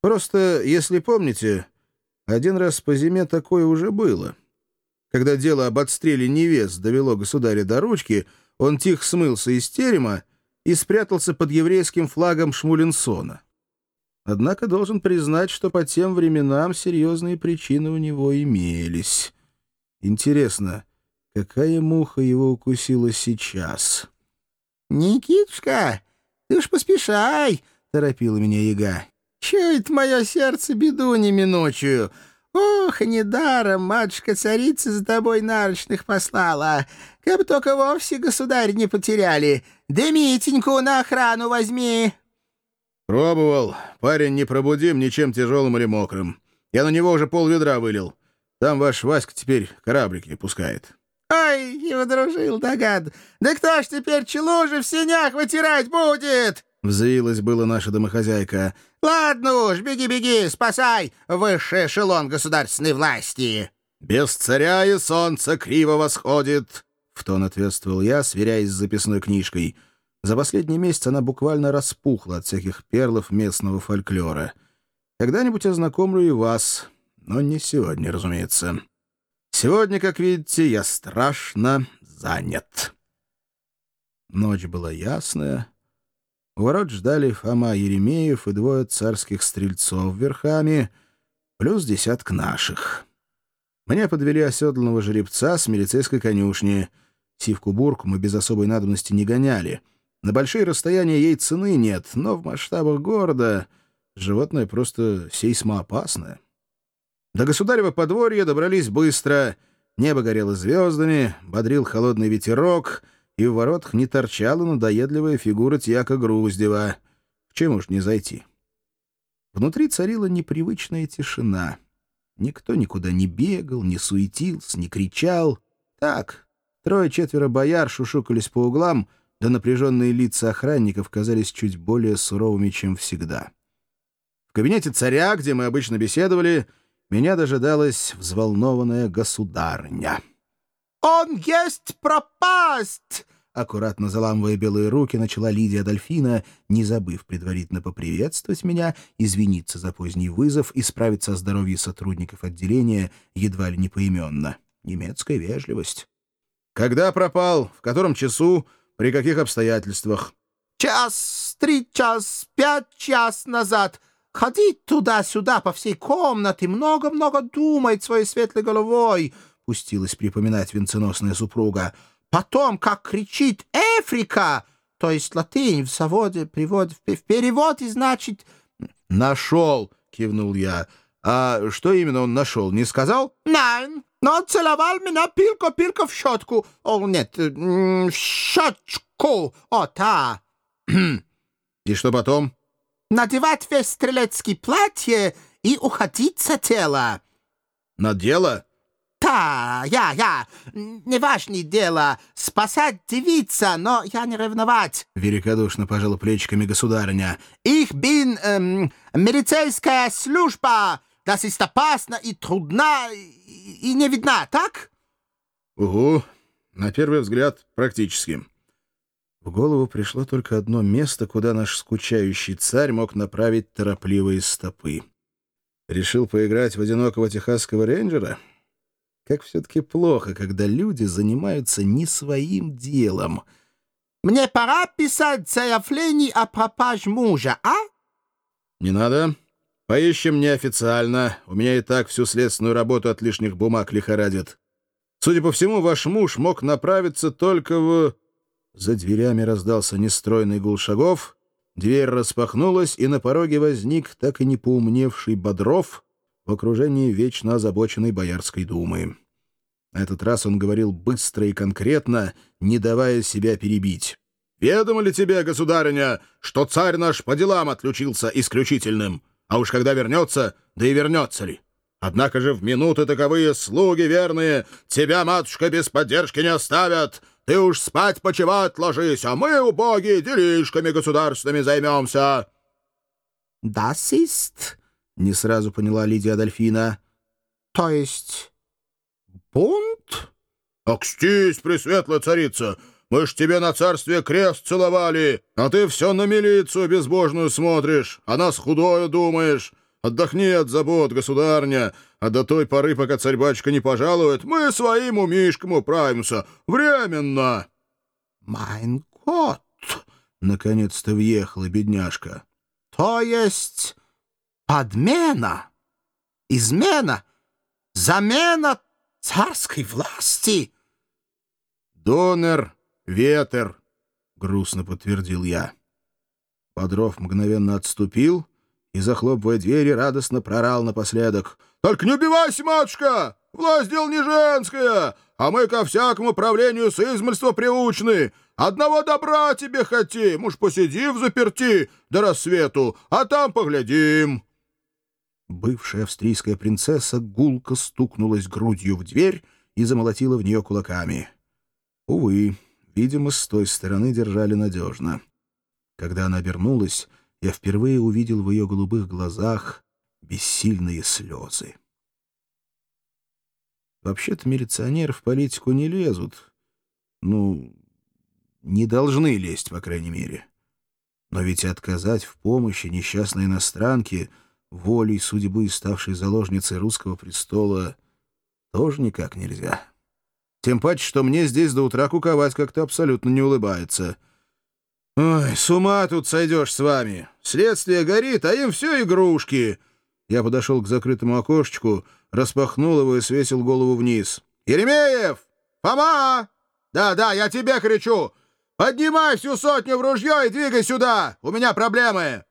Просто, если помните, один раз по зиме такое уже было. Когда дело об отстреле невест довело государя до ручки, он тихо смылся из терема и спрятался под еврейским флагом Шмулинсона. Однако должен признать, что по тем временам серьезные причины у него имелись. Интересно, какая муха его укусила сейчас? «Никитушка, ты уж поспешай!» — торопила меня яга. «Чует мое сердце беду неминучую. Ох, недаром матушка-царица за тобой нарочных послала. Как только вовсе государь не потеряли. Да Митеньку на охрану возьми!» «Пробовал. Парень непробудим ничем тяжелым или мокрым. Я на него уже пол-ведра вылил. Там ваш Васька теперь кораблики пускает». «Ой, и водружил догад! Да кто ж теперь челужи в сенях вытирать будет?» Взвилась была наша домохозяйка. «Ладно уж, беги-беги, спасай высший эшелон государственной власти!» «Без царя и солнце криво восходит», — в тон ответствовал я, сверяясь с записной книжкой. За последний месяц она буквально распухла от всяких перлов местного фольклора. Когда-нибудь ознакомлю и вас, но не сегодня, разумеется. Сегодня, как видите, я страшно занят. Ночь была ясная. У ворот ждали Фома Еремеев и двое царских стрельцов верхами, плюс десяток наших. Мне подвели оседланного жеребца с милицейской конюшни. Сивку-бурку мы без особой надобности не гоняли. На большие расстояния ей цены нет, но в масштабах города животное просто сейсмоопасное. До государева подворья добрались быстро. Небо горело звездами, бодрил холодный ветерок, и в воротах не торчала надоедливая фигура Тьяка Груздева. К чему ж не зайти? Внутри царила непривычная тишина. Никто никуда не бегал, не суетился, не кричал. Так, трое-четверо бояр шушукались по углам, да напряженные лица охранников казались чуть более суровыми, чем всегда. В кабинете царя, где мы обычно беседовали, меня дожидалась взволнованная государыня. «Он есть пропасть!» Аккуратно заламывая белые руки, начала Лидия Адольфина, не забыв предварительно поприветствовать меня, извиниться за поздний вызов и справиться о здоровье сотрудников отделения едва ли не поименно. Немецкая вежливость. «Когда пропал? В котором часу? При каких обстоятельствах?» «Час, 3 час, 5 час назад. Ходить туда-сюда по всей комнате, много-много думает своей светлой головой», — пустилась припоминать венценосная супруга. «Потом, как кричит «Эфрика», то есть латынь в заводе, в переводе, значит...» «Нашел», — кивнул я. «А что именно он нашел, не сказал?» «Найн, но целовал меня пилко-пилко в щетку. О, нет, в щечку, о, та». «И что потом?» «Надевать весь стрелецкий платье и уходить с тела». «На дело?» «Да, я, неважное дело, спасать девица, но я не ревновать». Великодушно пожала плечиками государыня. «Ich bin милицейская служба, das ist опасно и трудно, и не видна, так?» «Угу, на первый взгляд, практически». В голову пришло только одно место, куда наш скучающий царь мог направить торопливые стопы. Решил поиграть в одинокого техасского рейнджера? Как все-таки плохо, когда люди занимаются не своим делом. «Мне пора писать заявление о пропаже мужа, а?» «Не надо. Поищем неофициально. У меня и так всю следственную работу от лишних бумаг лихорадит. Судя по всему, ваш муж мог направиться только в...» За дверями раздался нестройный гул шагов, дверь распахнулась, и на пороге возник так и не поумневший Бодров в окружении вечно озабоченной Боярской думы. На этот раз он говорил быстро и конкретно, не давая себя перебить. «Ведомо ли тебе, государыня, что царь наш по делам отлучился исключительным? А уж когда вернется, да и вернется ли? Однако же в минуты таковые слуги верные тебя, матушка, без поддержки не оставят. Ты уж спать-почевать ложись, а мы, убогие, делишками государственными займемся». «Das ist...» — не сразу поняла Лидия Адольфина. «То есть бунт?» «Окстись, пресветлая царица! Мы ж тебе на царстве крест целовали, а ты все на милицию безбожную смотришь, о нас худое думаешь. Отдохни от забот, государня, а до той поры, пока царь-батюшка не пожалует, мы своим умишкам управимся. Временно!» «Майн гот!» — наконец-то въехала бедняжка. «То есть подмена, измена, замена царской власти?» «Донер, ветер», — грустно подтвердил я. Бодров мгновенно отступил и, захлопывая двери, радостно прорал напоследок: «Только не убивайся, матушка! Власть дело не женская, а мы ко всякому правлению с измольства приучены. Одного добра тебе хотим, уж посиди взаперти до рассвету, а там поглядим». Бывшая австрийская принцесса гулко стукнулась грудью в дверь и замолотила в нее кулаками. Увы, видимо, с той стороны держали надежно. Когда она обернулась, я впервые увидел в ее голубых глазах бессильные слезы. Вообще-то милиционеры в политику не лезут. Ну, не должны лезть, по крайней мере. Но ведь отказать в помощи несчастной иностранке, волей судьбы ставшей заложницей русского престола, тоже никак нельзя. Тем паче, что мне здесь до утра куковать как-то абсолютно не улыбается. Ой, с ума тут сойдешь с вами. Следствие горит, а им все игрушки. Я подошел к закрытому окошечку, распахнул его и свесил голову вниз. «Еремеев! Фома! Да, я тебе кричу! Поднимай всю сотню в ружье и двигай сюда! У меня проблемы!»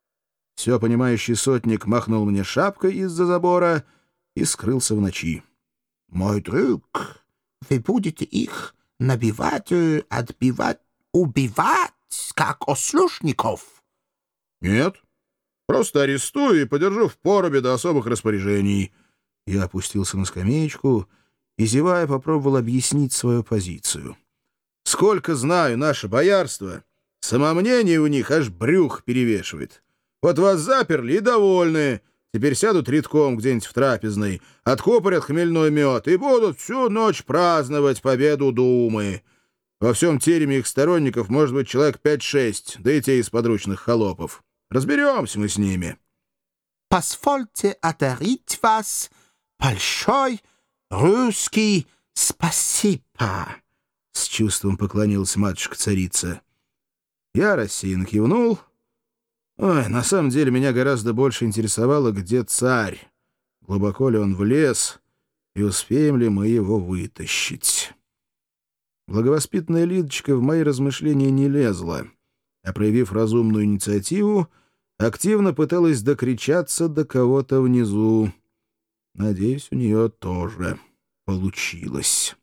Все понимающий сотник махнул мне шапкой из-за забора и скрылся в ночи. «Мой друг, вы будете их набивать, отбивать, убивать, как ослушников?» «Нет, просто арестую и подержу в поробе до особых распоряжений». Я опустился на скамеечку и, зевая, попробовал объяснить свою позицию. «Сколько знаю наше боярство, самомнение у них аж брюх перевешивает. Вот вас заперли и довольны. Теперь сядут редком где-нибудь в трапезной, откупорят хмельной мед и будут всю ночь праздновать победу Думы. Во всем тереме их сторонников может быть человек 5-6, да и те из подручных холопов. Разберемся мы с ними». «Позвольте одарить вас большой русский спасибо», — с чувством поклонилась матушка-царица. Я рассеянно кивнул. Ой, на самом деле меня гораздо больше интересовало, где царь, глубоко ли он влез, и успеем ли мы его вытащить. Благовоспитанная Лидочка в мои размышления не лезла, а, проявив разумную инициативу, активно пыталась докричаться до кого-то внизу. Надеюсь, у нее тоже получилось.